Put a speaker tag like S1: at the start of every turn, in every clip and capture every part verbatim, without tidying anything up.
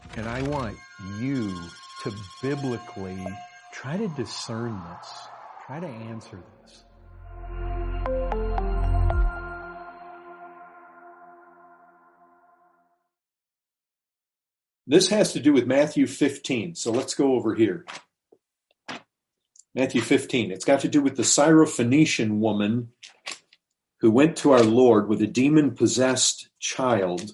S1: And I want you to biblically try to discern this. Try to answer this.
S2: This has to do with Matthew fifteen. So let's go over here. Matthew fifteen. It's got to do with the Syrophoenician woman who went to our Lord with a demon-possessed child.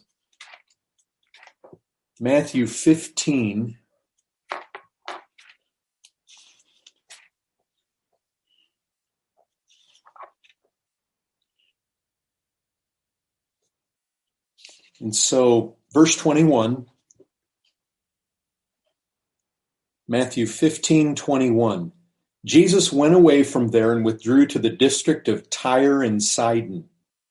S2: Matthew fifteen. And so, verse twenty-one, Matthew fifteen twenty-one. Jesus went away from there and withdrew to the district of Tyre and Sidon.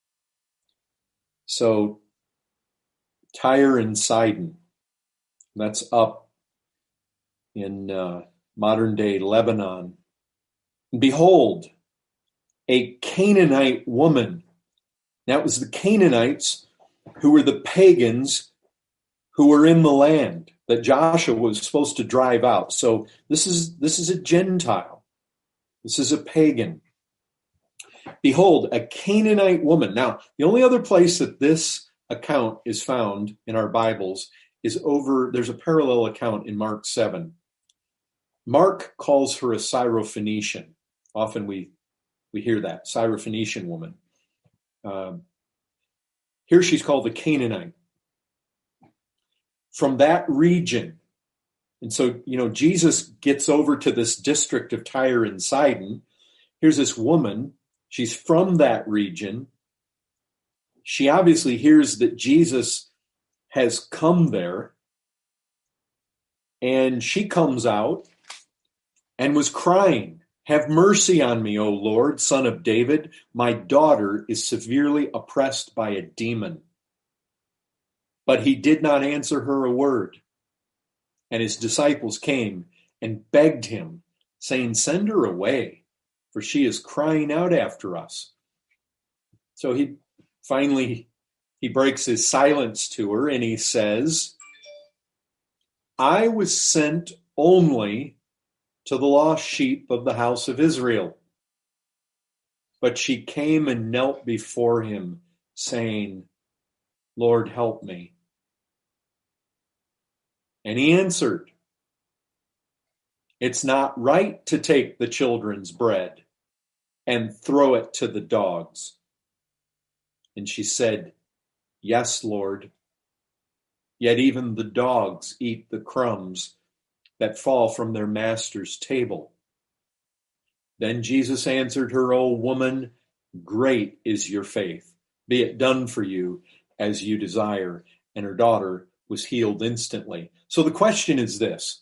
S2: So, Tyre and Sidon, that's up in uh, modern-day Lebanon. And behold, a Canaanite woman. Now, it was the Canaanites who were the pagans who were in the land that Joshua was supposed to drive out. So this is this is a Gentile. This is a pagan. Behold, a Canaanite woman. Now, the only other place that this account is found in our Bibles is over, there's a parallel account in Mark seven. Mark calls her a Syrophoenician. Often we, we hear that, Syrophoenician woman. Um, here she's called a Canaanite. From that region. And so, you know, Jesus gets over to this district of Tyre and Sidon. Here's this woman. She's from that region. She obviously hears that Jesus has come there. And she comes out and was crying, "Have mercy on me, O Lord, Son of David. My daughter is severely oppressed by a demon." But he did not answer her a word. And his disciples came and begged him, saying, "Send her away, for she is crying out after us." So he finally, he breaks his silence to her and he says, "I was sent only to the lost sheep of the house of Israel." But she came and knelt before him, saying, "Lord, help me." And he answered, "It's not right to take the children's bread and throw it to the dogs." And she said, "Yes, Lord. Yet even the dogs eat the crumbs that fall from their master's table." Then Jesus answered her, "O woman, great is your faith. Be it done for you as you desire." And her daughter was healed instantly. So the question is this.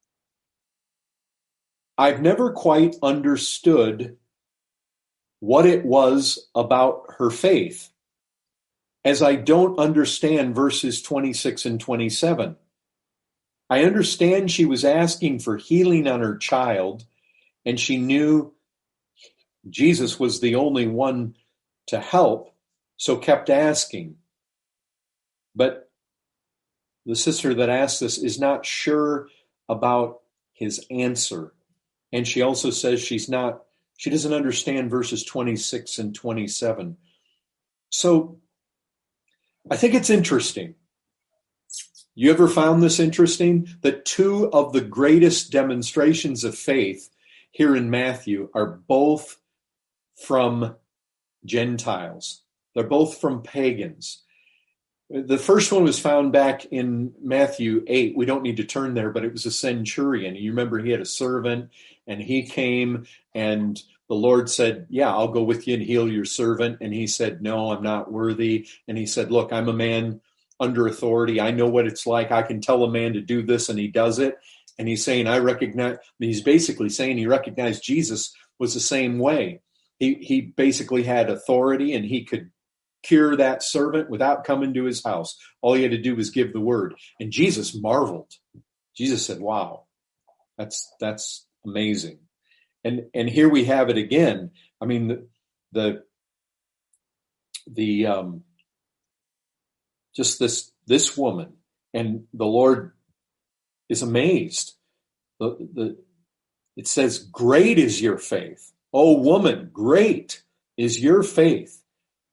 S2: I've never quite understood what it was about her faith, as I don't understand verses twenty-six and twenty-seven. I understand she was asking for healing on her child, and she knew Jesus was the only one to help, so kept asking. But the sister that asked this is not sure about his answer. And she also says she's not, she doesn't understand verses twenty-six and twenty-seven. So I think it's interesting. You ever found this interesting? That two of the greatest demonstrations of faith here in Matthew are both from Gentiles. They're both from pagans. The first one was found back in Matthew eight. We don't need to turn there, but it was a centurion. You remember he had a servant and he came and the Lord said, "Yeah, I'll go with you and heal your servant." And he said, "No, I'm not worthy." And he said, "Look, I'm a man under authority. I know what it's like. I can tell a man to do this," and he does it. And he's saying, I recognize, he's basically saying he recognized Jesus was the same way. He, he basically had authority and he could cure that servant without coming to his house. All he had to do was give the word. And Jesus marveled. Jesus said, "Wow, that's that's amazing." And and here we have it again. I mean, the the, the um, just this this woman, and the Lord is amazed. The, the, it says, great is your faith. Oh, woman, great is your faith.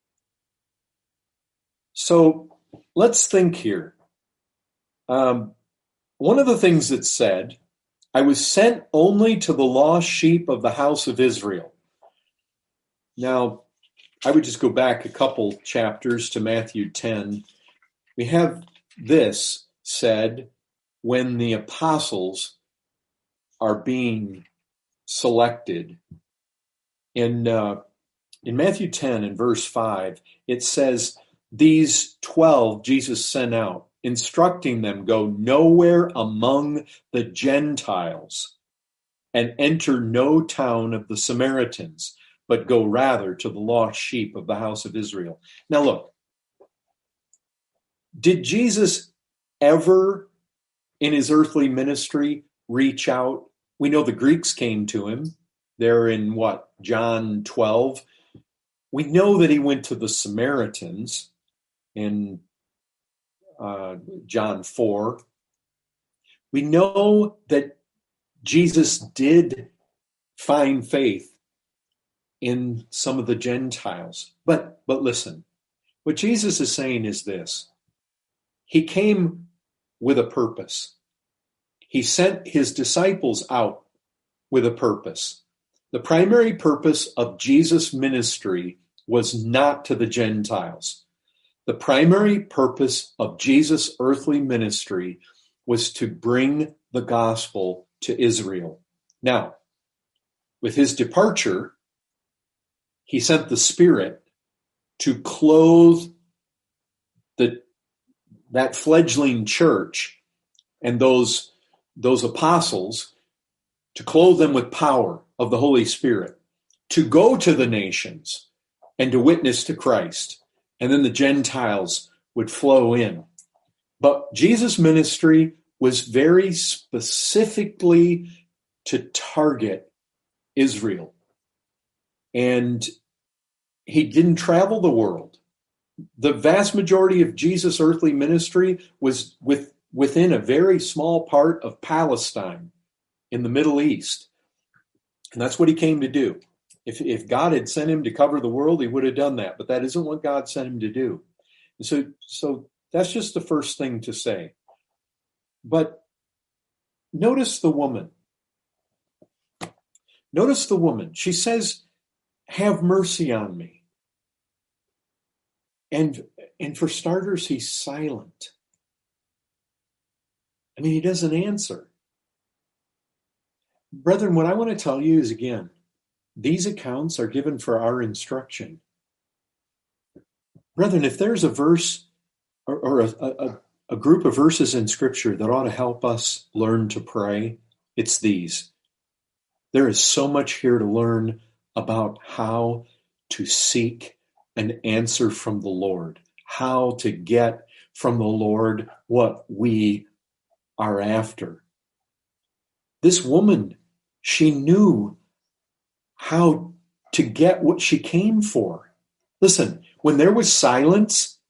S2: So let's think here. Um, one of the things that said, I was sent only to the lost sheep of the house of Israel. Now, I would just go back a couple chapters to Matthew ten. We have this said when the apostles are being selected. In, uh, in Matthew ten, in verse five, it says, these twelve Jesus sent out, instructing them, go nowhere among the Gentiles and enter no town of the Samaritans, but go rather to the lost sheep of the house of Israel. Now look, did Jesus ever in his earthly ministry reach out? We know the Greeks came to him. They're in what, John twelve? We know that he went to the Samaritans in uh, John four. We know that Jesus did find faith in some of the Gentiles. But, but listen, what Jesus is saying is this. He came with a purpose. He sent his disciples out with a purpose. The primary purpose of Jesus' ministry was not to the Gentiles. The primary purpose of Jesus' earthly ministry was to bring the gospel to Israel. Now, with his departure, he sent the Spirit to clothe the, that fledgling church and those, those apostles, to clothe them with power of the Holy Spirit, to go to the nations and to witness to Christ. And then the Gentiles would flow in. But Jesus' ministry was very specifically to target Israel. And he didn't travel the world. The vast majority of Jesus' earthly ministry was with, within a very small part of Palestine in the Middle East. And that's what he came to do. If, if God had sent him to cover the world, he would have done that. But that isn't what God sent him to do. And so, so that's just the first thing to say. But notice the woman. Notice the woman. She says, have mercy on me. And, and for starters, he's silent. I mean, he doesn't answer. Brethren, what I want to tell you is, again, these accounts are given for our instruction. Brethren, if there's a verse or, or a, a, a group of verses in Scripture that ought to help us learn to pray, it's these. There is so much here to learn about how to seek an answer from the Lord, how to get from the Lord what we are after. This woman, she knew how to get what she came for. Listen, when there was silence,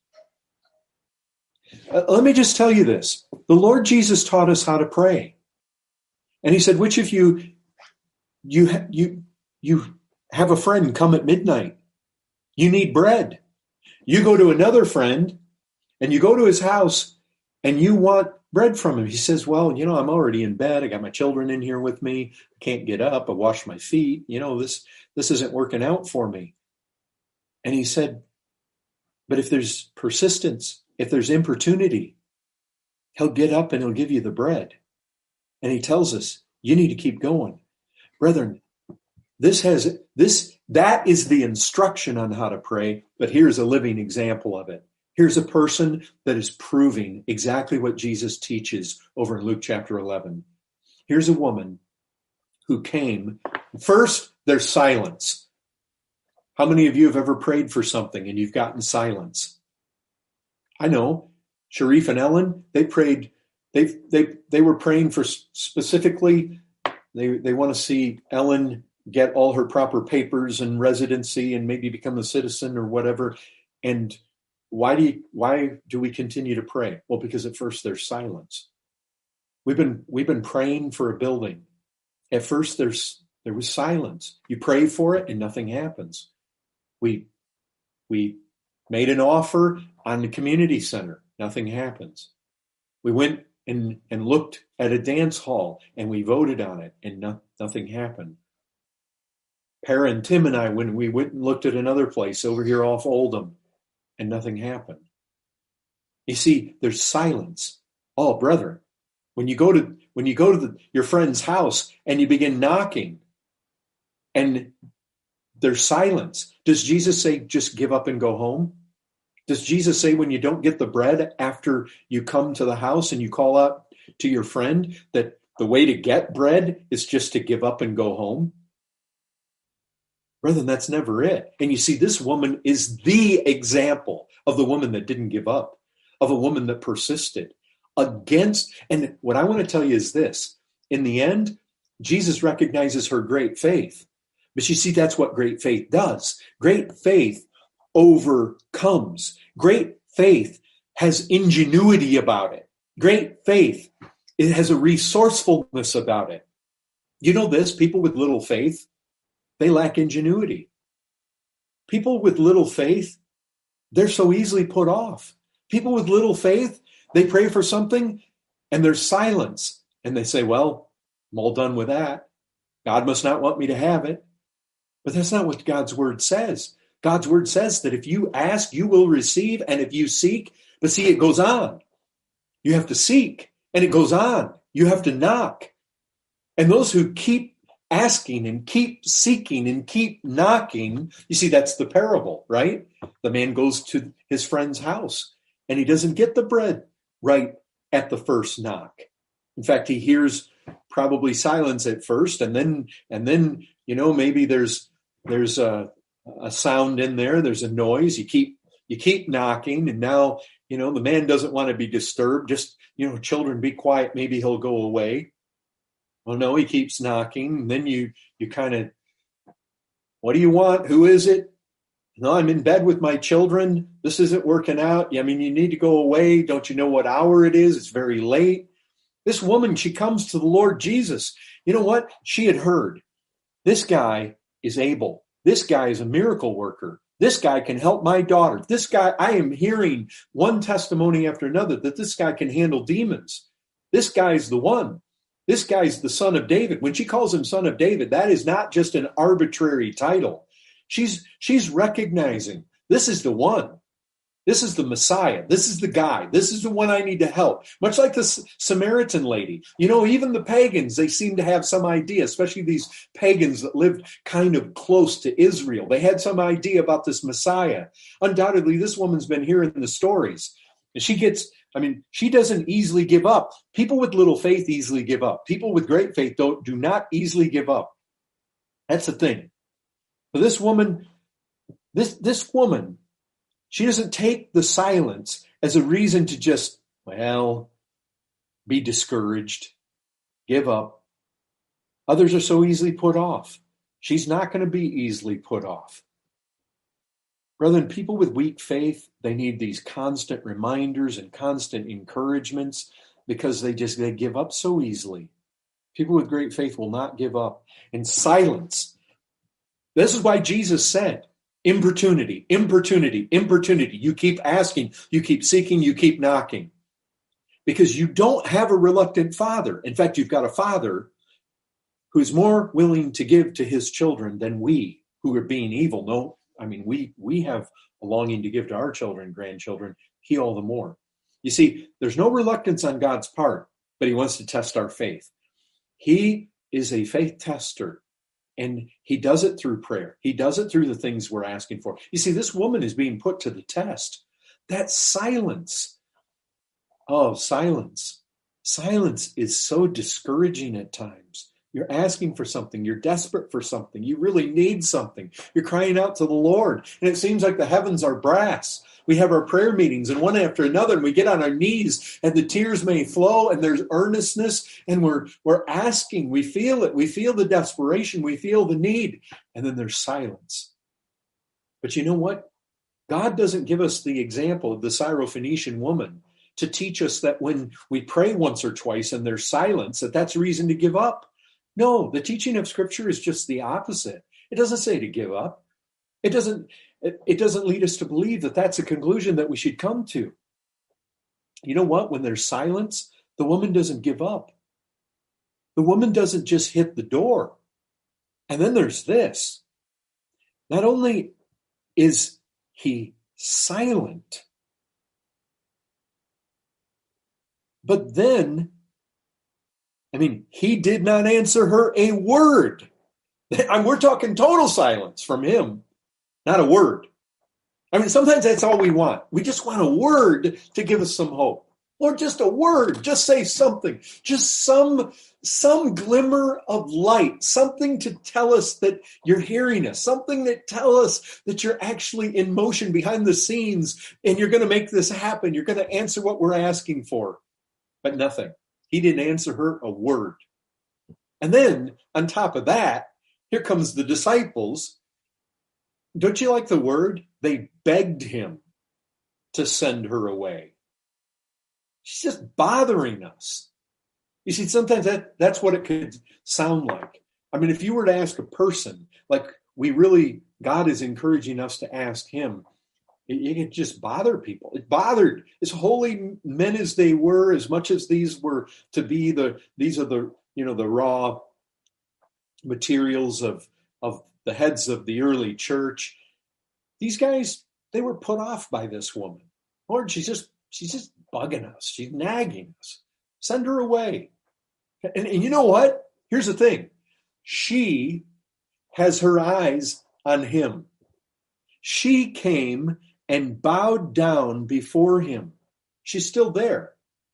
S2: uh, let me just tell you this. The Lord Jesus taught us how to pray. And he said, which of you, you, you, you have a friend come at midnight. You need bread. You go to another friend and you go to his house and you want bread from him. He says, well, you know, I'm already in bed. I got my children in here with me. I can't get up. I wash my feet. You know, this, this isn't working out for me. And he said, but if there's persistence, if there's importunity, he'll get up and he'll give you the bread. And he tells us, you need to keep going. Brethren, this has, this, that is the instruction on how to pray, but here's a living example of it. Here's a person that is proving exactly what Jesus teaches over in Luke chapter eleven. Here's a woman who came. First, there's silence. How many of you have ever prayed for something and you've gotten silence? I know. Sharif and Ellen, they prayed. They they they were praying for specifically. They they want to see Ellen get all her proper papers and residency and maybe become a citizen or whatever. And Why do you, why do we continue to pray? Well, because at first there's silence. We've been, we've been praying for a building. At first there's, there was silence. You pray for it and nothing happens. We, we made an offer on the community center. Nothing happens. We went and, and looked at a dance hall and we voted on it and no, nothing happened. Para and Tim and I, when we went and looked at another place over here off Oldham and nothing happened. You see, there's silence. Oh, brethren, when you go to, when you go to the, your friend's house and you begin knocking and there's silence, does Jesus say, just give up and go home? Does Jesus say when you don't get the bread after you come to the house and you call out to your friend that the way to get bread is just to give up and go home? Brethren, that's never it. And you see, this woman is the example of the woman that didn't give up, of a woman that persisted against. And what I want to tell you is this. In the end, Jesus recognizes her great faith. But you see, that's what great faith does. Great faith overcomes. Great faith has ingenuity about it. Great faith, it has a resourcefulness about it. You know this, people with little faith, they lack ingenuity. People with little faith, they're so easily put off. People with little faith, they pray for something and there's silence. And they say, well, I'm all done with that. God must not want me to have it. But that's not what God's word says. God's word says that if you ask, you will receive. And if you seek, but see, it goes on. You have to seek and it goes on. You have to knock. And those who keep asking and keep seeking and keep knocking, you see, that's the parable, right? The man goes to his friend's house and he doesn't get the bread right at the first knock. In fact, he hears probably silence at first, and then, and then, you know, maybe there's, there's a, a sound in there. There's a noise. You keep, you keep knocking, and now, you know, the man doesn't want to be disturbed. Just, you know, children, be quiet. Maybe he'll go away. Well, no, he keeps knocking. And then you, you kind of, what do you want? Who is it? No, I'm in bed with my children. This isn't working out. I mean, you need to go away. Don't you know what hour it is? It's very late. This woman, she comes to the Lord Jesus. You know what? She had heard. This guy is able. This guy is a miracle worker. This guy can help my daughter. This guy, I am hearing one testimony after another that this guy can handle demons. This guy's the one. This guy's the son of David. When she calls him son of David, that is not just an arbitrary title. She's, she's recognizing this is the one. This is the Messiah. This is the guy. This is the one I need to help. Much like the Samaritan lady. You know, even the pagans, they seem to have some idea, especially these pagans that lived kind of close to Israel. They had some idea about this Messiah. Undoubtedly, this woman's been hearing the stories. And she gets, I mean, she doesn't easily give up. People with little faith easily give up. People with great faith don't, do not easily give up. That's the thing. But this woman, this, this woman, she doesn't take the silence as a reason to just, well, be discouraged, give up. Others are so easily put off. She's not going to be easily put off. Brethren, people with weak faith, they need these constant reminders and constant encouragements because they just they give up so easily. People with great faith will not give up. And silence. This is why Jesus said, Importunity, importunity, importunity. You keep asking, you keep seeking, you keep knocking. Because you don't have a reluctant father. In fact, you've got a father who's more willing to give to his children than we who are being evil. No, I mean, we we have a longing to give to our children, grandchildren. He all the more. You see, there's no reluctance on God's part, but he wants to test our faith. He is a faith tester. And he does it through prayer. He does it through the things we're asking for. You see, this woman is being put to the test. That silence. Oh, silence. Silence is so discouraging at times. You're asking for something. You're desperate for something. You really need something. You're crying out to the Lord. And it seems like the heavens are brass. We have our prayer meetings and one after another, and we get on our knees and the tears may flow and there's earnestness and we're, we're asking. We feel it. We feel the desperation. We feel the need. And then there's silence. But you know what? God doesn't give us the example of the Syrophoenician woman to teach us that when we pray once or twice and there's silence, that that's a reason to give up. No, the teaching of Scripture is just the opposite. It doesn't say to give up. It doesn't, it, it doesn't lead us to believe that that's a conclusion that we should come to. You know what? When there's silence, the woman doesn't give up. The woman doesn't just hit the door. And then there's this. Not only is he silent, but then, I mean, he did not answer her a word. And we're talking total silence from him, not a word. I mean, sometimes that's all we want. We just want a word to give us some hope. Or just a word, just say something, just some, some glimmer of light, something to tell us that you're hearing us, something that tell us that you're actually in motion behind the scenes and you're going to make this happen. You're going to answer what we're asking for. But nothing. He didn't answer her a word. And then on top of that, here comes the disciples. Don't you like the word? They begged him to send her away. She's just bothering us. You see, sometimes that, that's what it could sound like. I mean, if you were to ask a person, like we really, God is encouraging us to ask him, it, it could just bother people. It bothered, as holy men as they were, as much as these were to be the, these are the, you know, the raw materials of, of the heads of the early church. These guys, they were put off by this woman. Lord, she's just, she's just bugging us. She's nagging us. Send her away. And, and you know what? Here's the thing. She has her eyes on him. She came and bowed down before him. She's still there.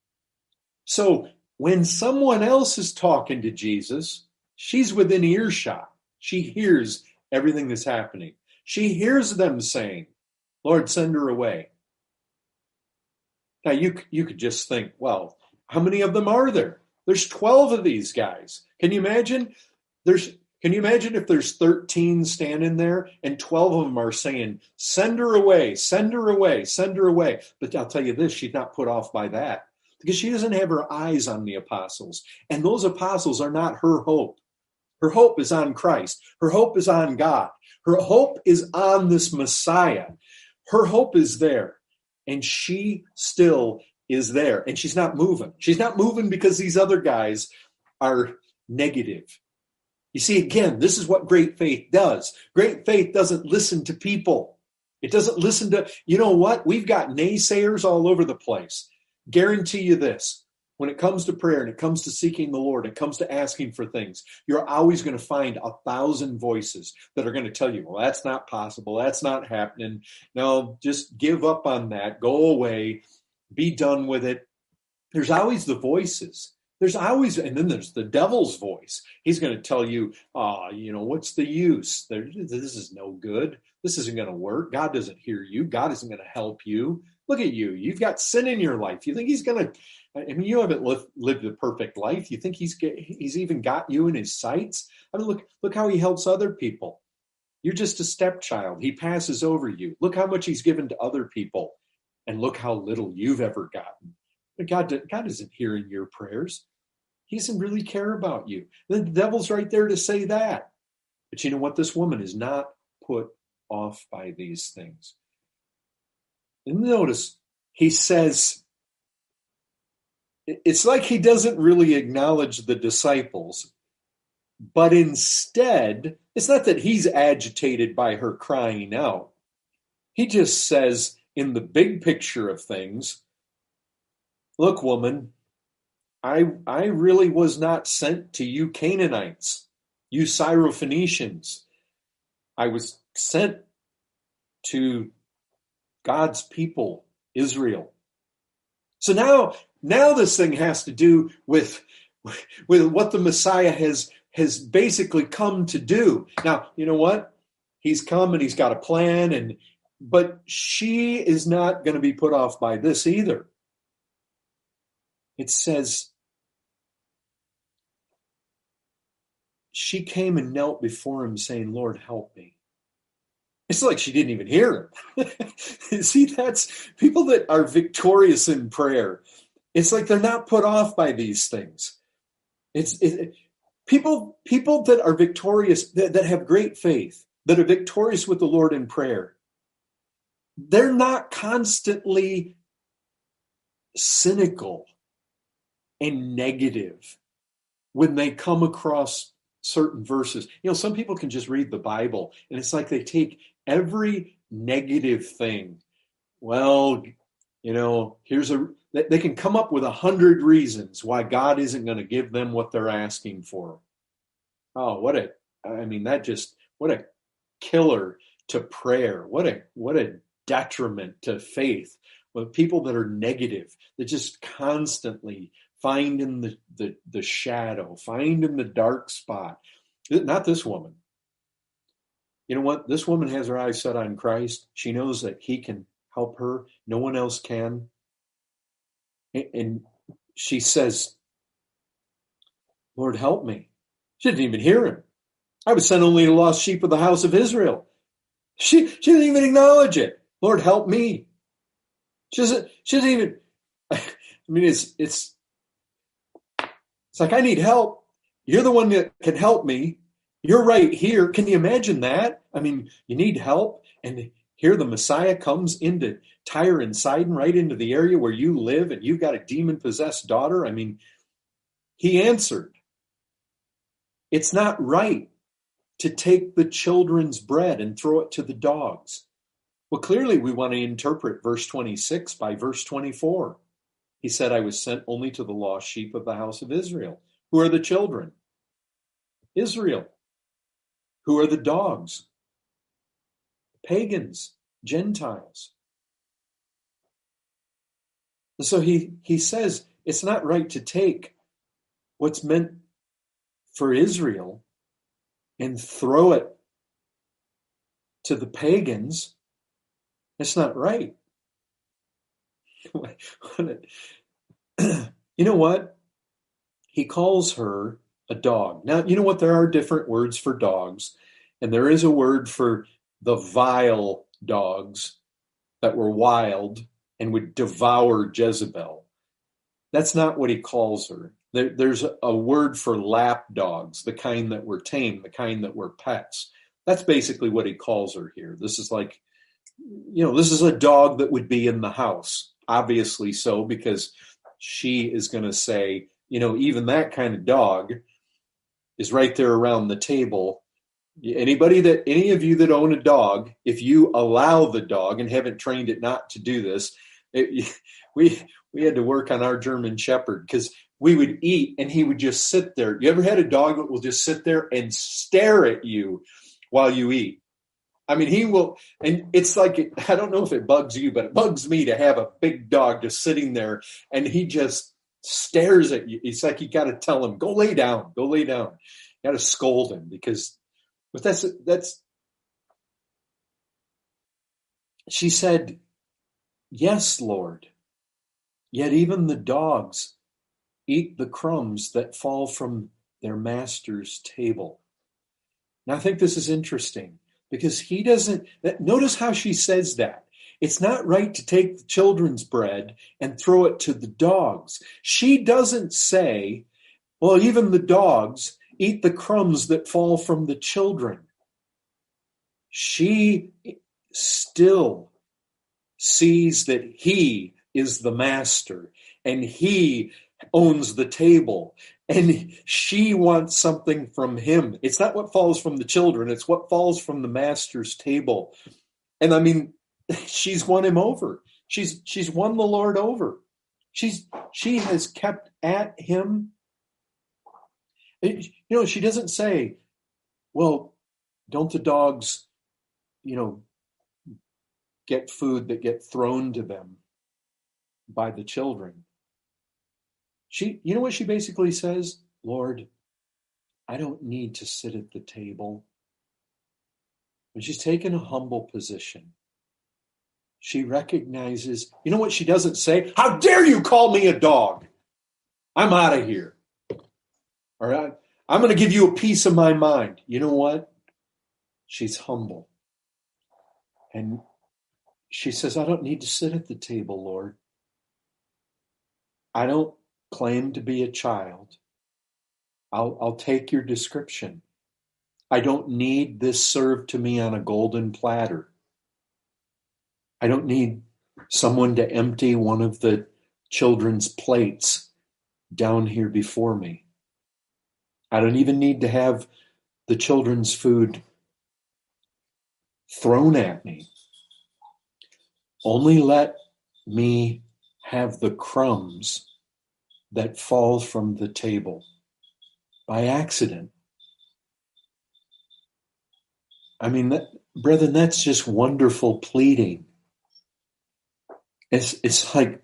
S2: So when someone else is talking to Jesus, she's within earshot. She hears everything that's happening. She hears them saying, Lord, send her away. Now, you, you could just think, well, how many of them are there? There's twelve of these guys. Can you imagine? There's, can you imagine if there's thirteen standing there and twelve of them are saying, send her away, send her away, send her away. But I'll tell you this, she's not put off by that because she doesn't have her eyes on the apostles. And those apostles are not her hope. Her hope is on Christ. Her hope is on God. Her hope is on this Messiah. Her hope is there. And she still is there. And she's not moving. She's not moving because these other guys are negative. You see, again, this is what great faith does. Great faith doesn't listen to people. It doesn't listen to, you know what? We've got naysayers all over the place. Guarantee you this. When it comes to prayer and it comes to seeking the Lord, it comes to asking for things, you're always going to find a thousand voices that are going to tell you, well, that's not possible. That's not happening. No, just give up on that. Go away. Be done with it. There's always the voices. There's always, and then there's the devil's voice. He's going to tell you, ah, oh, you know, what's the use? There, this is no good. This isn't going to work. God doesn't hear you. God isn't going to help you. Look at you. You've got sin in your life. You think he's going to, I mean, you haven't lived, lived a perfect life. You think he's he's even got you in his sights? I mean, look, look how he helps other people. You're just a stepchild. He passes over you. Look how much he's given to other people. And look how little you've ever gotten. But God, God isn't hearing your prayers. He doesn't really care about you. The devil's right there to say that. But you know what? This woman is not put off by these things. And notice, he says, it's like he doesn't really acknowledge the disciples, but instead, it's not that he's agitated by her crying out. He just says, in the big picture of things, look, woman, I, I really was not sent to you Canaanites, you Syrophoenicians. I was sent to God's people, Israel. So now, now this thing has to do with, with what the Messiah has, has basically come to do. Now, you know what? He's come and he's got a plan, and but she is not going to be put off by this either. It says, she came and knelt before him saying, Lord, help me. It's like she didn't even hear him. See, that's people that are victorious in prayer. It's like they're not put off by these things. It's it, people people that are victorious, that, that have great faith, that are victorious with the Lord in prayer. They're not constantly cynical and negative when they come across certain verses. You know, some people can just read the Bible and it's like they take every negative thing. Well, you know, here's a, they can come up with a hundred reasons why God isn't going to give them what they're asking for. Oh, what a, I mean, that just, what a killer to prayer. What a, what a detriment to faith. With people that are negative, that just constantly find in the, the, the shadow, find in the dark spot. Not this woman. You know what? This woman has her eyes set on Christ. She knows that he can help her. No one else can. And she says, Lord, help me. She didn't even hear him. I was sent only to the lost sheep of the house of Israel. She, she didn't even acknowledge it. Lord, help me. She doesn't, she doesn't even, I mean, it's, it's, it's like, I need help. You're the one that can help me. You're right here. Can you imagine that? I mean, you need help. And here the Messiah comes into Tyre and Sidon, right into the area where you live, and you've got a demon-possessed daughter. I mean, he answered, it's not right to take the children's bread and throw it to the dogs. Well, clearly we want to interpret verse twenty-six by verse twenty-four. He said, I was sent only to the lost sheep of the house of Israel. Who are the children? Israel. Who are the dogs? Pagans, Gentiles. And so he, he says it's not right to take what's meant for Israel and throw it to the pagans. It's not right. You know what? He calls her a dog. Now, you know what? There are different words for dogs, and there is a word for the vile dogs that were wild and would devour Jezebel. That's not what he calls her. There, there's a word for lap dogs, the kind that were tame, the kind that were pets. That's basically what he calls her here. This is like, you know, this is a dog that would be in the house. Obviously so, because she is going to say, you know, even that kind of dog is right there around the table. Anybody that, any of you that own a dog, if you allow the dog and haven't trained it not to do this, it, we we had to work on our German Shepherd because we would eat and he would just sit there. You ever had a dog that will just sit there and stare at you while you eat? I mean, he will, and it's like, I don't know if it bugs you, but it bugs me to have a big dog just sitting there and he just stares at you. It's like you got to tell him, go lay down, go lay down. You got to scold him because, but that's, that's, she said, yes, Lord, yet even the dogs eat the crumbs that fall from their master's table. Now, I think this is interesting because he doesn't, notice how she says that. It's not right to take the children's bread and throw it to the dogs. She doesn't say, well, even the dogs eat the crumbs that fall from the children. She still sees that he is the master and he owns the table and she wants something from him. It's not what falls from the children. It's what falls from the master's table. And I mean, she's won him over. She's, she's won the Lord over. She's, she has kept at him. You know, she doesn't say, well, don't the dogs, you know, get food that get thrown to them by the children. She, you know what she basically says? Lord, I don't need to sit at the table. When she's taken a humble position, she recognizes, you know what she doesn't say? How dare you call me a dog? I'm out of here. All right. I'm going to give you a piece of my mind. You know what? She's humble. And she says, I don't need to sit at the table, Lord. I don't claim to be a child. I'll, I'll take your description. I don't need this served to me on a golden platter. I don't need someone to empty one of the children's plates down here before me. I don't even need to have the children's food thrown at me. Only let me have the crumbs that fall from the table by accident. I mean, that, brethren, that's just wonderful pleading. It's it's like,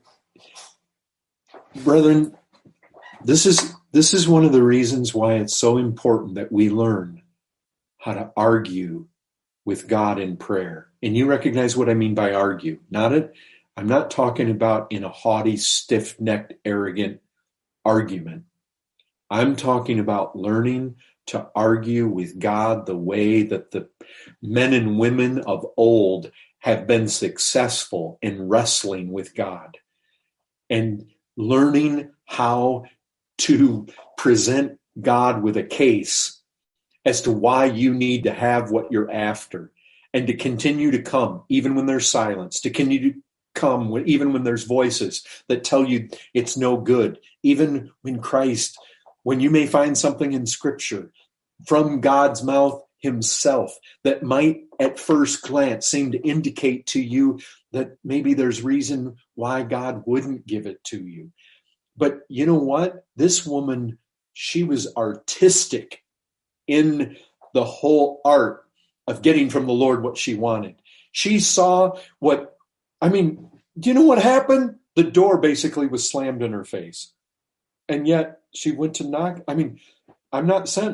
S2: brethren, this is this is one of the reasons why it's so important that we learn how to argue with God in prayer. And you recognize what I mean by argue. Not it. I'm not talking about in a haughty, stiff-necked, arrogant argument. I'm talking about learning to argue with God the way that the men and women of old have been successful in wrestling with God, and learning how to present God with a case as to why you need to have what you're after, and to continue to come even when there's silence, to continue to come when, even when there's voices that tell you it's no good, even when Christ, when you may find something in Scripture from God's mouth himself that might at first glance seem to indicate to you that maybe there's reason why God wouldn't give it to you. But you know what? This woman, she was artistic in the whole art of getting from the Lord what she wanted. She saw what, I mean, do you know what happened? The door basically was slammed in her face. And yet she went to knock. I mean, I'm not sent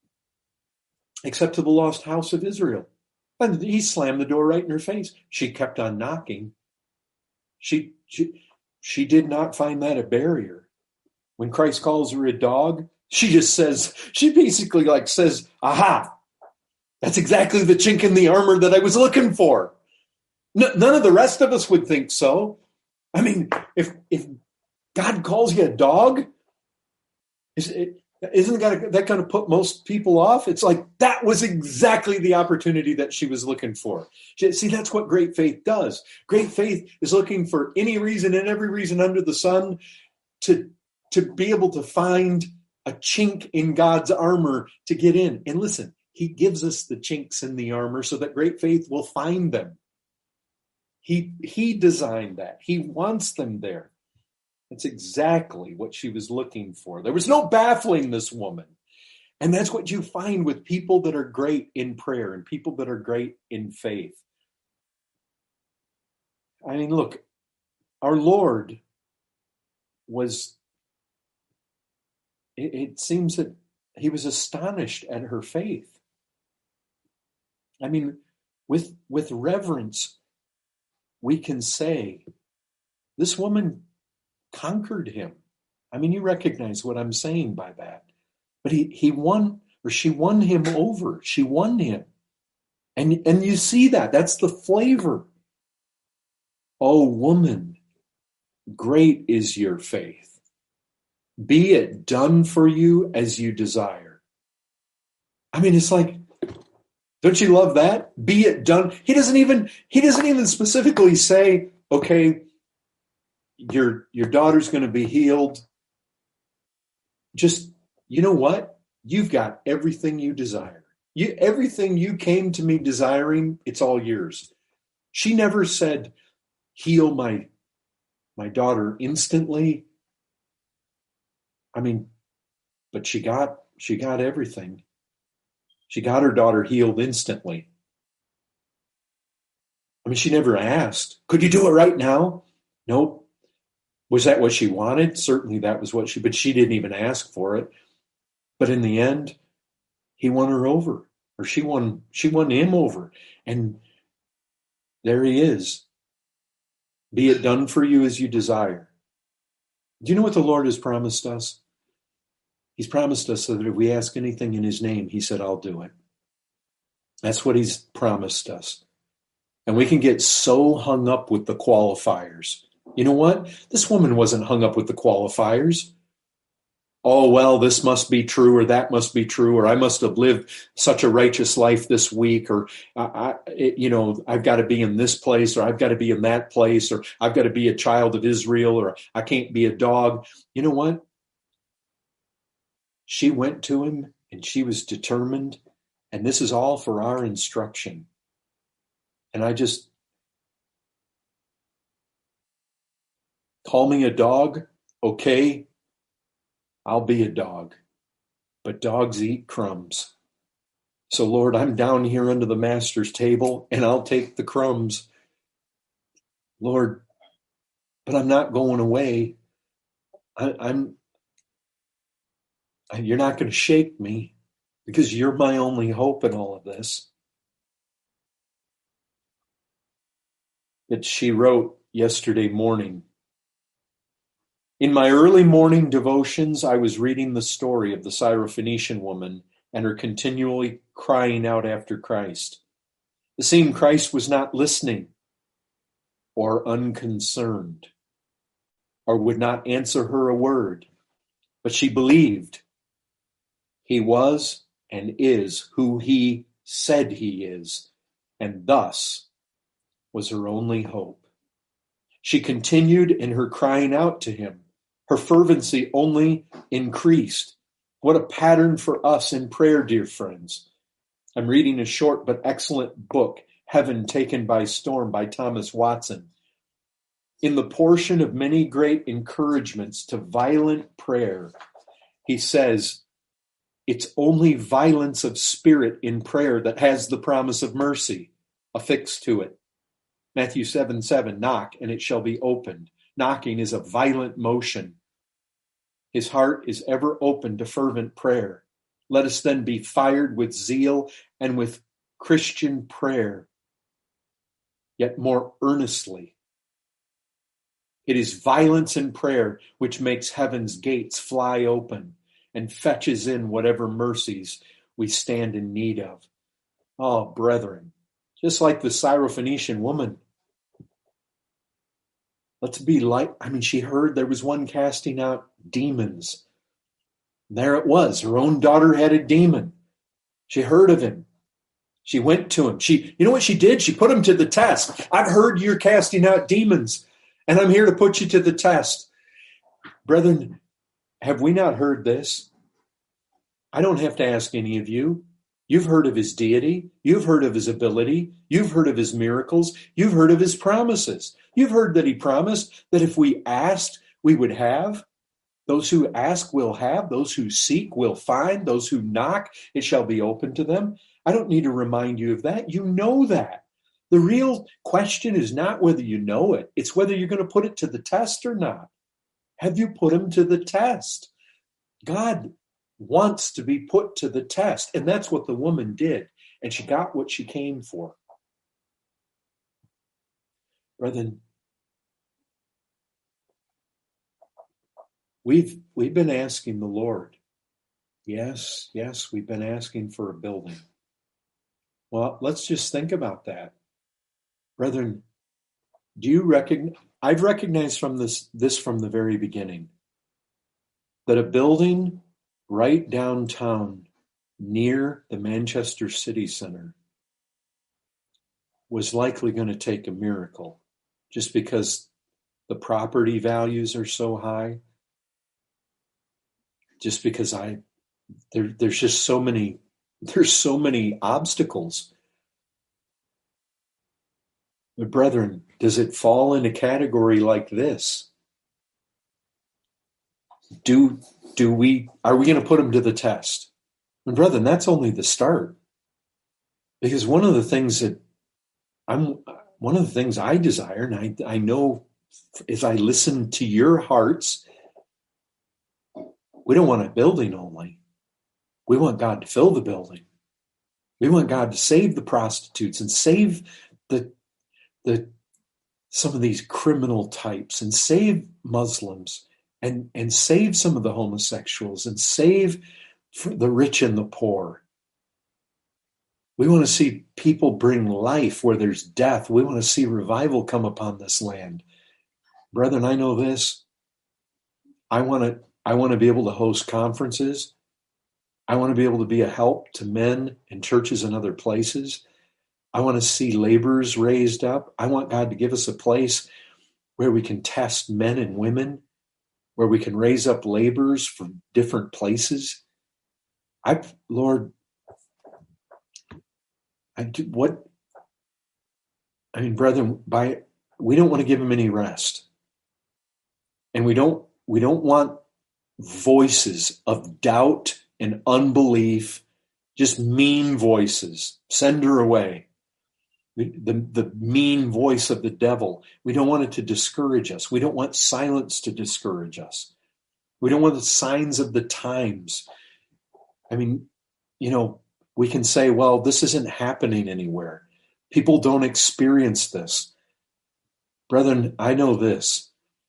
S2: except to the lost house of Israel. And he slammed the door right in her face. She kept on knocking. She, she, she did not find that a barrier. When Christ calls her a dog, she just says, she basically like says, aha, that's exactly the chink in the armor that I was looking for. N- none of the rest of us would think so. I mean, if if God calls you a dog, is it, isn't that, that going to put most people off? It's like, that was exactly the opportunity that she was looking for. See, that's what great faith does. Great faith is looking for any reason and every reason under the sun to, to be able to find a chink in God's armor to get in. And listen, he gives us the chinks in the armor so that great faith will find them. He, he designed that. He wants them there. That's exactly what she was looking for. There was no baffling this woman. And that's what you find with people that are great in prayer and people that are great in faith. I mean, look, our Lord was, it, it seems that he was astonished at her faith. I mean, with, with reverence, we can say, this woman conquered him. I mean, you recognize what I'm saying by that. But he, he won, or she won him over. She won him. And, and you see that. That's the flavor. Oh, woman, great is your faith. Be it done for you as you desire. I mean, it's like, don't you love that? Be it done. He doesn't even, he doesn't even specifically say, okay, your, your daughter's going to be healed. Just, you know what? You've got everything you desire. You, everything you came to me desiring, it's all yours. She never said, heal my, my daughter instantly. I mean, but she got, she got everything. She got her daughter healed instantly. I mean, she never asked, could you do it right now? Nope. Was that what she wanted? Certainly that was what she, but she didn't even ask for it. But in the end, he won her over, or she won, she won him over. And there he is. Be it done for you as you desire. Do you know what the Lord has promised us? He's promised us that if we ask anything in his name, he said, I'll do it. That's what he's promised us. And we can get so hung up with the qualifiers. You know what? This woman wasn't hung up with the qualifiers. Oh, well, this must be true, or that must be true, or I must have lived such a righteous life this week, or, I, I, it, you know, I've got to be in this place, or I've got to be in that place, or I've got to be a child of Israel, or I can't be a dog. You know what? She went to him, and she was determined, and this is all for our instruction. And I just, call me a dog, okay, I'll be a dog, but dogs eat crumbs. So Lord, I'm down here under the master's table and I'll take the crumbs. Lord, but I'm not going away. I, I'm, you're not going to shake me because you're my only hope in all of this. That she wrote yesterday morning. In my early morning devotions, I was reading the story of the Syrophoenician woman and her continually crying out after Christ. It seemed Christ was not listening or unconcerned or would not answer her a word, but she believed he was and is who he said he is, and thus was her only hope. She continued in her crying out to him. Her fervency only increased. What a pattern for us in prayer, dear friends. I'm reading a short but excellent book, Heaven Taken by Storm by Thomas Watson. In the portion of many great encouragements to violent prayer, he says, it's only violence of spirit in prayer that has the promise of mercy affixed to it. Matthew seven seven, knock and it shall be opened. Knocking is a violent motion. His heart is ever open to fervent prayer. Let us then be fired with zeal and with Christian prayer, yet more earnestly. It is violence in prayer which makes heaven's gates fly open and fetches in whatever mercies we stand in need of. Oh, brethren, just like the Syrophoenician woman, let's be like, I mean, she heard there was one casting out demons. There it was. Her own daughter had a demon. She heard of him. She went to him. She, you know what she did? She put him to the test. I've heard you're casting out demons, and I'm here to put you to the test. Brethren, have we not heard this? I don't have to ask any of you. You've heard of his deity. You've heard of his ability. You've heard of his miracles. You've heard of his promises. You've heard that he promised that if we asked, we would have. Those who ask will have. Those who seek will find. Those who knock, it shall be open to them. I don't need to remind you of that. You know that. The real question is not whether you know it. It's whether you're going to put it to the test or not. Have you put him to the test? God wants to be put to the test. And that's what the woman did. And she got what she came for. Brethren, we've, we've been asking the Lord. Yes, yes, we've been asking for a building. Well, let's just think about that. Brethren, do you recognize, I've recognized from this, this from the very beginning, that a building right downtown near the Manchester City Centre was likely going to take a miracle just because the property values are so high. Just because I, there, there's just so many, there's so many obstacles. But brethren, does it fall in a category like this? Do, do we, are we going to put them to the test? And brethren, that's only the start. Because one of the things that I'm, one of the things I desire, and I, I know as I listen to your hearts, we don't want a building only. We want God to fill the building. We want God to save the prostitutes and save the, the, some of these criminal types and save Muslims and, and save some of the homosexuals and save the rich and the poor. We want to see people bring life where there's death. We want to see revival come upon this land. Brethren, I know this. I want to, I want to be able to host conferences. I want to be able to be a help to men in churches and other places. I want to see laborers raised up. I want God to give us a place where we can test men and women, where we can raise up laborers from different places. I, Lord, I do what, I mean, brethren, by, we don't want to give him any rest. And we don't, we don't want voices of doubt and unbelief, just mean voices. Send her away. We, the, the mean voice of the devil. We don't want it to discourage us. We don't want silence to discourage us. We don't want the signs of the times. I mean, you know, we can say, well, this isn't happening anywhere. People don't experience this. Brethren, I know this,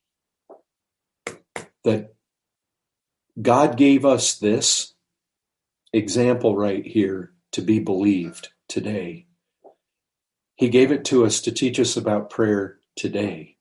S2: that God gave us this example right here to be believed today. He gave it to us to teach us about prayer today.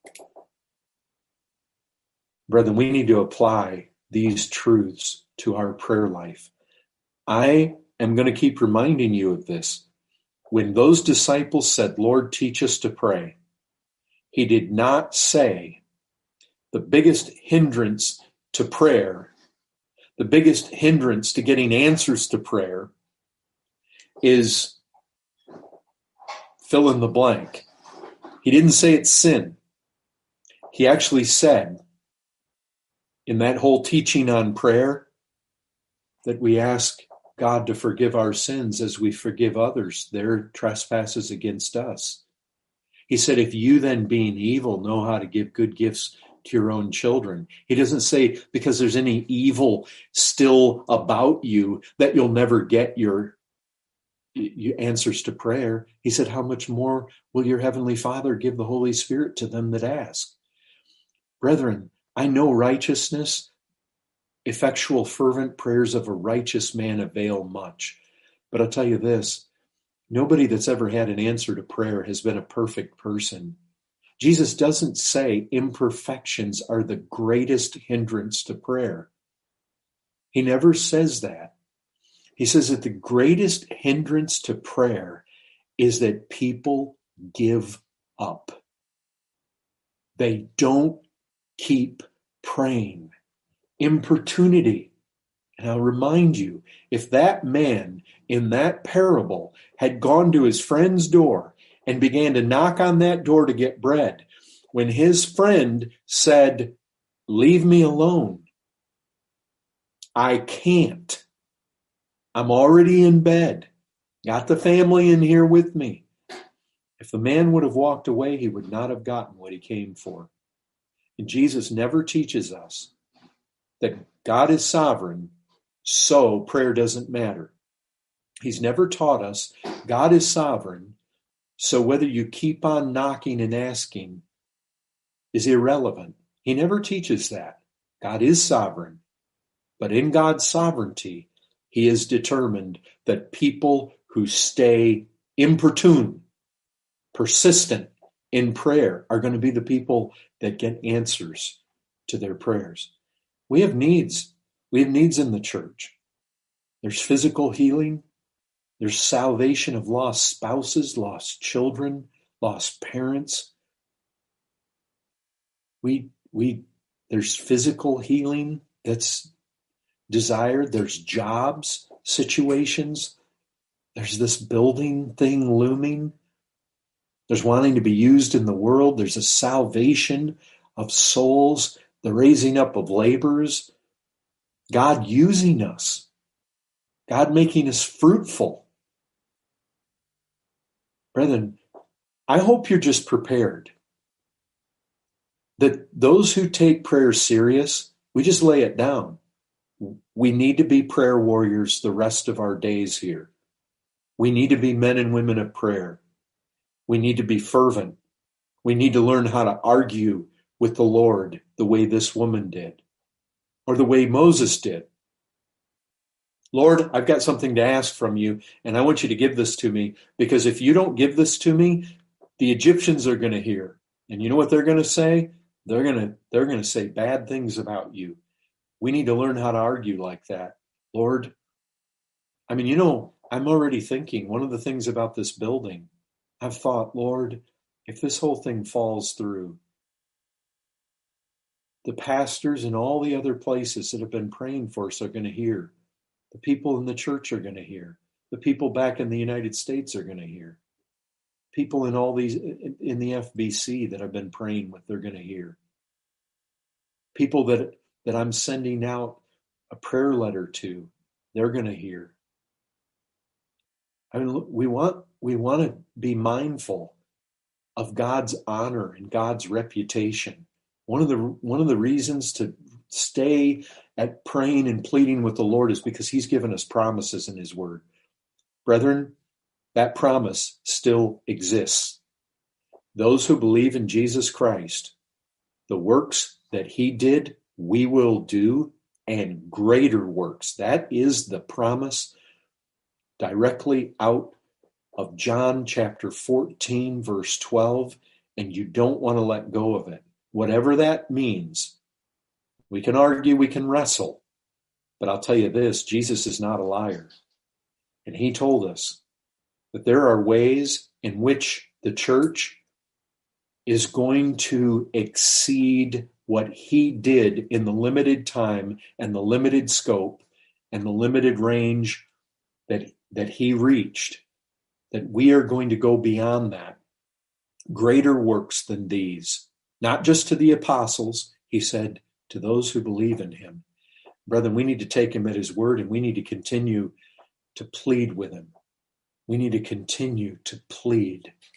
S2: Brethren, we need to apply these truths to our prayer life. I am going to keep reminding you of this. When those disciples said, Lord, teach us to pray, he did not say the biggest hindrance to prayer, the biggest hindrance to getting answers to prayer is fill in the blank. He didn't say it's sin. He actually said in that whole teaching on prayer that we ask God to forgive our sins as we forgive others their trespasses against us. He said, if you then being evil know how to give good gifts to your own children. He doesn't say because there's any evil still about you that you'll never get your, your answers to prayer. He said, how much more will your heavenly Father give the Holy Spirit to them that ask? Brethren, I know righteousness, effectual fervent prayers of a righteous man avail much. But I'll tell you this, nobody that's ever had an answer to prayer has been a perfect person. Jesus doesn't say imperfections are the greatest hindrance to prayer. He never says that. He says that the greatest hindrance to prayer is that people give up. They don't keep praying. Importunity. And I'll remind you, if that man in that parable had gone to his friend's door and began to knock on that door to get bread, when his friend said, leave me alone, I can't. I'm already in bed. Got the family in here with me. If the man would have walked away, he would not have gotten what he came for. And Jesus never teaches us that God is sovereign, so prayer doesn't matter. He's never taught us God is sovereign, so whether you keep on knocking and asking is irrelevant. He never teaches that. God is sovereign. But in God's sovereignty, he is determined that people who stay importune, persistent in prayer are going to be the people that get answers to their prayers. We have needs. We have needs in the church. There's physical healing. There's salvation of lost spouses, lost children, lost parents. We, we, there's physical healing that's desired. There's jobs, situations. There's this building thing looming. There's wanting to be used in the world. There's a salvation of souls, the raising up of laborers, God using us, God making us fruitful. Brethren, I hope you're just prepared that those who take prayer serious, we just lay it down. We need to be prayer warriors the rest of our days here. We need to be men and women of prayer. We need to be fervent. We need to learn how to argue with the Lord the way this woman did, or the way Moses did. Lord, I've got something to ask from you, and I want you to give this to me, because if you don't give this to me, the Egyptians are going to hear. And you know what they're going to say? They're going to, they're going to say bad things about you. We need to learn how to argue like that. Lord, I mean, you know, I'm already thinking one of the things about this building, I've thought, Lord, if this whole thing falls through, the pastors and all the other places that have been praying for us are going to hear. The people in the church are going to hear. The people back in the United States are going to hear. People in all these, in the F B C that I've been praying with, they're going to hear. People that, that I'm sending out a prayer letter to, they're going to hear. I mean, we want, we want to be mindful of God's honor and God's reputation. One of the, one of the reasons to stay at praying and pleading with the Lord is because he's given us promises in his word. Brethren, that promise still exists. Those who believe in Jesus Christ, the works that he did, we will do, and greater works. That is the promise directly out of John chapter fourteen, verse twelve, and you don't want to let go of it. Whatever that means, we can argue, we can wrestle, but I'll tell you this, Jesus is not a liar. And he told us that there are ways in which the church is going to exceed what he did in the limited time and the limited scope and the limited range that, that he reached, that we are going to go beyond that. Greater works than these, not just to the apostles, he said, to those who believe in him. Brethren, we need to take him at his word, and we need to continue to plead with him. We need to continue to plead